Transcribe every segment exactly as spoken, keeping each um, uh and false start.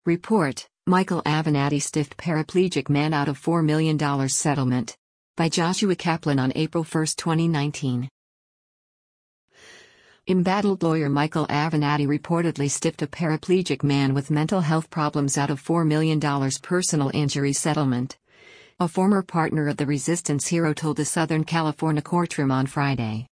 Report, Michael Avenatti stiffed paraplegic man out of four million dollars settlement. By Joshua Kaplan on April first, twenty nineteen. Embattled lawyer Michael Avenatti reportedly stiffed a paraplegic man with mental health problems out of four million dollars personal injury settlement. A former partner of the Resistance hero told a Southern California courtroom on Friday.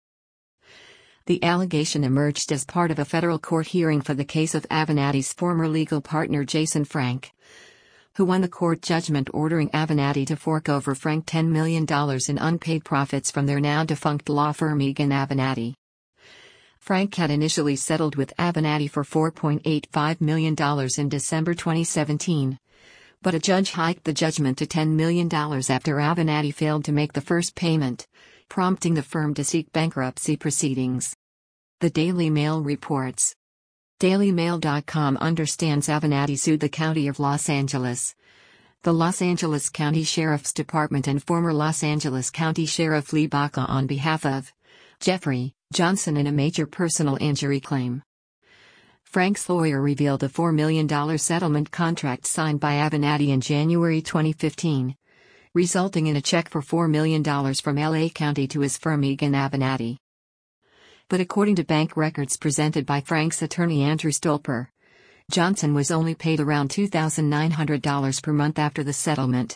The allegation emerged as part of a federal court hearing for the case of Avenatti's former legal partner Jason Frank, who won the court judgment ordering Avenatti to fork over Frank ten million dollars in unpaid profits from their now-defunct law firm Egan Avenatti. Frank had initially settled with Avenatti for four point eight five million dollars in December twenty seventeen, but a judge hiked the judgment to ten million dollars after Avenatti failed to make the first payment, prompting the firm to seek bankruptcy proceedings. The Daily Mail reports. Daily Mail dot com understands Avenatti sued the County of Los Angeles, the Los Angeles County Sheriff's Department and former Los Angeles County Sheriff Lee Baca on behalf of Jeffrey Johnson in a major personal injury claim. Frank's lawyer revealed a four million dollars settlement contract signed by Avenatti in January twenty fifteen, resulting in a check for four million dollars from L A County to his firm Egan Avenatti. But according to bank records presented by Frank's attorney Andrew Stolper, Johnson was only paid around two thousand nine hundred dollars per month after the settlement.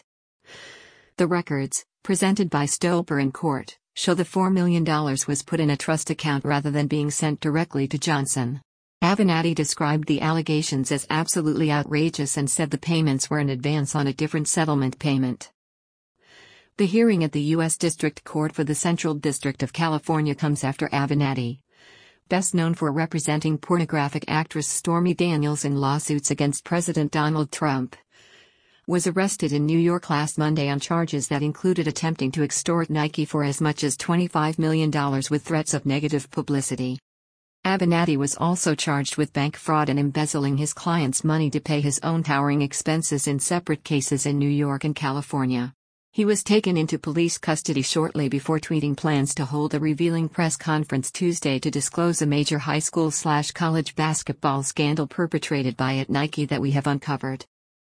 The records, presented by Stolper in court, show the four million dollars was put in a trust account rather than being sent directly to Johnson. Avenatti described the allegations as absolutely outrageous and said the payments were in advance on a different settlement payment. The hearing at the U S District Court for the Central District of California comes after Avenatti, best known for representing pornographic actress Stormy Daniels in lawsuits against President Donald Trump, was arrested in New York last Monday on charges that included attempting to extort Nike for as much as twenty-five million dollars with threats of negative publicity. Avenatti was also charged with bank fraud and embezzling his client's money to pay his own towering expenses in separate cases in New York and California. He was taken into police custody shortly before tweeting plans to hold a revealing press conference Tuesday to disclose a major high school-slash-college basketball scandal perpetrated by at Nike that we have uncovered.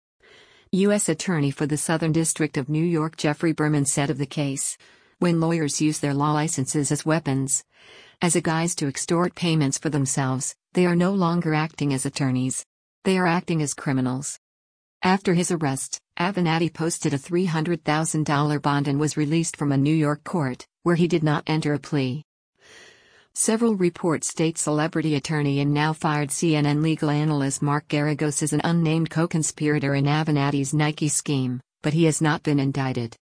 U S Attorney for the Southern District of New York Jeffrey Berman said of the case, "When lawyers use their law licenses as weapons, as a guise to extort payments for themselves, they are no longer acting as attorneys. They are acting as criminals." After his arrest, Avenatti posted a three hundred thousand dollars bond and was released from a New York court, where he did not enter a plea. Several reports state celebrity attorney and now-fired C N N legal analyst Mark Geragos is an unnamed co-conspirator in Avenatti's Nike scheme, but he has not been indicted.